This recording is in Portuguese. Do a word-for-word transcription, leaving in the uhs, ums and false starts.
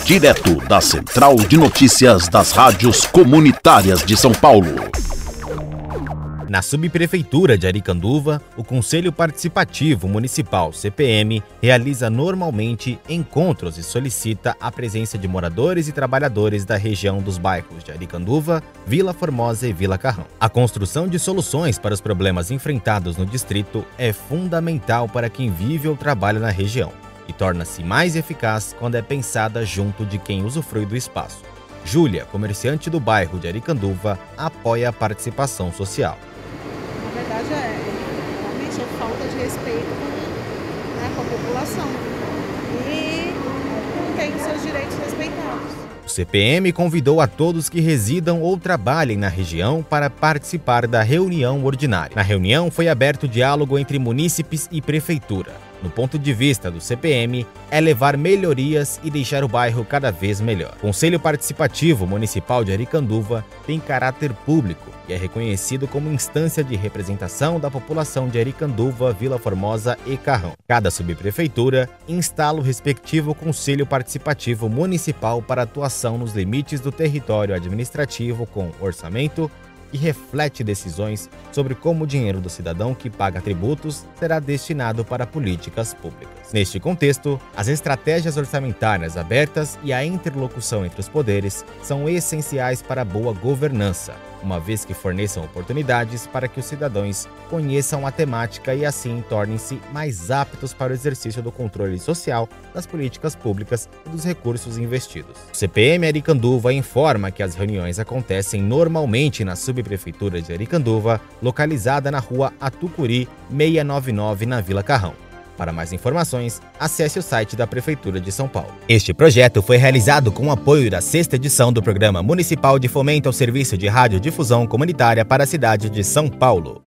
Direto da Central de Notícias das Rádios Comunitárias de São Paulo. Na subprefeitura de Aricanduva, o Conselho Participativo Municipal C P M realiza normalmente encontros e solicita a presença de moradores e trabalhadores da região dos bairros de Aricanduva, Vila Formosa e Vila Carrão. A construção de soluções para os problemas enfrentados no distrito é fundamental para quem vive ou trabalha na região e torna-se mais eficaz quando é pensada junto de quem usufrui do espaço. Júlia, comerciante do bairro de Aricanduva, apoia a participação social. Na verdade, é realmente é falta de respeito com, né, com a população e não tem os seus direitos respeitados. O C P M convidou a todos que residam ou trabalhem na região para participar da reunião ordinária. Na reunião foi aberto diálogo entre munícipes e prefeitura. No ponto de vista do C P M, é levar melhorias e deixar o bairro cada vez melhor. O Conselho Participativo Municipal de Aricanduva tem caráter público e é reconhecido como instância de representação da população de Aricanduva, Vila Formosa e Carrão. Cada subprefeitura instala o respectivo Conselho Participativo Municipal para atuação nos limites do território administrativo com orçamento e reflete decisões sobre como o dinheiro do cidadão que paga tributos será destinado para políticas públicas. Neste contexto, as estratégias orçamentárias abertas e a interlocução entre os poderes são essenciais para a boa governança, uma vez que forneçam oportunidades para que os cidadãos conheçam a temática e assim tornem-se mais aptos para o exercício do controle social das políticas públicas e dos recursos investidos. O C P M Aricanduva informa que as reuniões acontecem normalmente na subprefeitura de Aricanduva, localizada na rua Atucuri seiscentos e noventa e nove, na Vila Carrão. Para mais informações, acesse o site da Prefeitura de São Paulo. Este projeto foi realizado com o apoio da sexta edição do Programa Municipal de Fomento ao Serviço de Radiodifusão Comunitária para a cidade de São Paulo.